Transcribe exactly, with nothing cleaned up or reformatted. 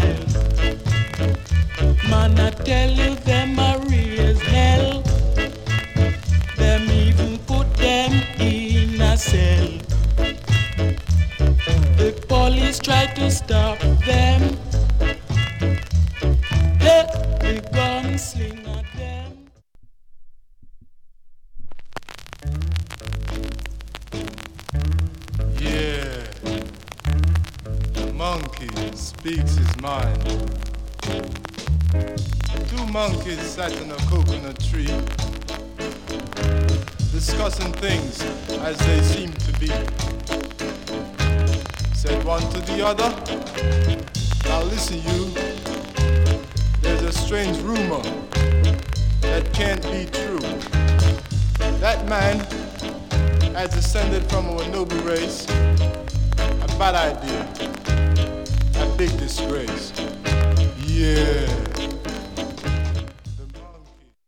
smile. Man, I tell you, them a raise hell. Them even put them in a cell. The police try to stop them. Hey, the gunslinger them. Yeah, the monkey speaks his mind. Two monkeys sat in a coconut tree, discussing things as they seem to be. Said one to the other, now listen you, there's a strange rumor that can't be true. That man has descended from a noble race. A bad idea, a big disgrace. Yeah.